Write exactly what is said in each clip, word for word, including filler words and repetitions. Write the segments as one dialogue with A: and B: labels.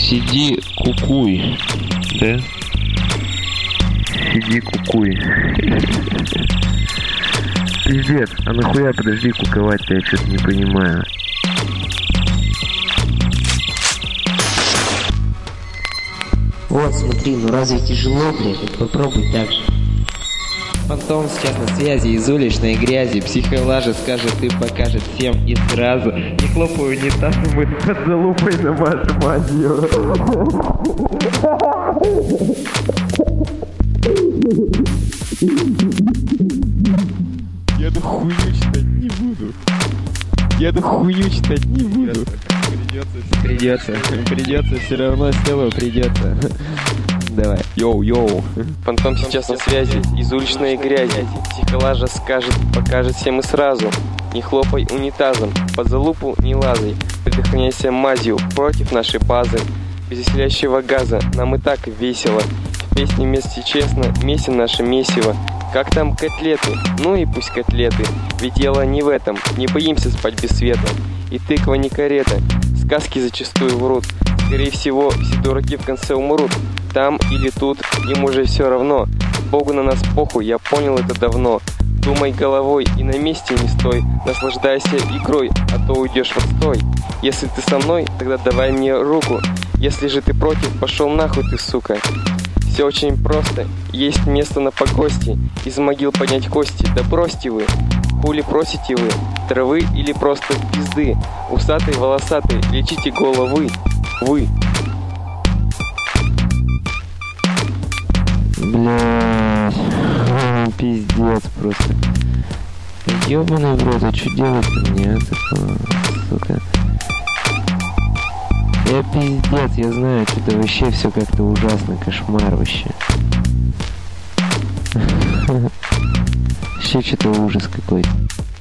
A: Сиди, кукуй, да? Сиди, кукуй. Пиздец, а нахуя, подожди, куковать-то я что-то не понимаю.
B: Вот, смотри, ну разве тяжело, блядь? Попробуй так же.
C: Фантом сейчас на связи из уличной грязи. Психолажа скажет и покажет всем и сразу. Не хлопаю унитазом, мы под залупой на вашу мазью.
A: Я эту хуйню читать не буду. Я эту хуйню читать не буду.
C: Придется, придется, все равно сделаю, придется. Давай.
A: Йоу-йоу.
D: Фантом сейчас на связи, из уличной грязи. Психолажа скажет, покажет всем и сразу. Не хлопай унитазом, под залупу не лазай. Предохраняйся мазью против нашей базы. Без веселящего газа нам и так весело. В песне вместе честно, месим наше месиво. Как там котлеты? Ну и пусть котлеты. Ведь дело не в этом, не боимся спать без света. И тыква не карета, сказки зачастую врут. Скорее всего, все дураки в конце умрут. Там или тут, им уже все равно. Богу на нас похуй, я понял это давно. Думай головой и на месте не стой. Наслаждайся игрой, а то уйдешь в отстой. Если ты со мной, тогда давай мне руку. Если же ты против, пошел нахуй ты, сука. Все очень просто, есть место на погосте. Из могил поднять кости, да бросьте вы. Хули просите вы, травы или просто пизды? Усатый, волосатый, лечите головы. Вы.
A: Блядь, пиздец просто. Ёбаный в рот, а что делать-то мне, а, такого, сука? Я пиздец, я знаю, что-то вообще все как-то ужасно, кошмар вообще. Вообще что-то ужас какой-то.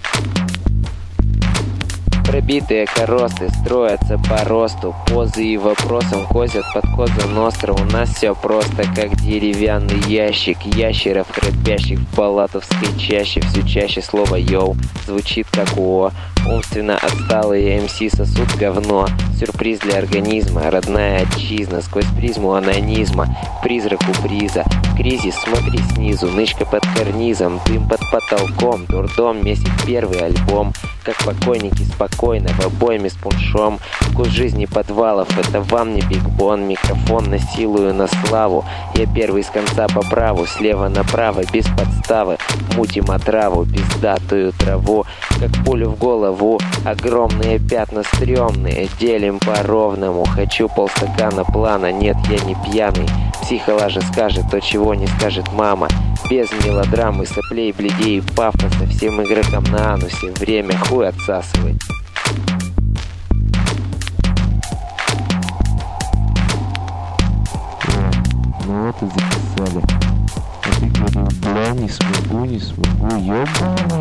E: Пробитые коросты строятся по росту, позы и вопросам козят под коза ностра. У нас все просто, как деревянный ящик ящеров, храпящих в палатовской чаще. Все чаще слово «йоу» звучит как «о». Умственно отсталые эм си сосут говно. Сюрприз для организма, родная отчизна. Сквозь призму анонизма, к призраку приза. Кризис, смотри снизу, нычка под карнизом, дым под потолком. Дурдом месяц первый альбом. Как покойники спокойно, в обойме с пуншом. Вкус жизни подвалов, это вам не бигбон. Микрофон насилую на славу. Я первый с конца по праву, слева направо, без подставы. Мутим отраву, пиздатую траву. Как пулю в голову, огромные пятна стрёмные. Делим по-ровному, хочу полстакана плана. Нет, я не пьяный. Психолажа скажет то, чего не скажет мама. Без мелодрамы, соплей, бледей и пафоса. Всем игрокам на анусе время хуй отсасывать.
A: Ну вот и записали. А ты говоришь, бля, не смогу, не смогу, ёбаный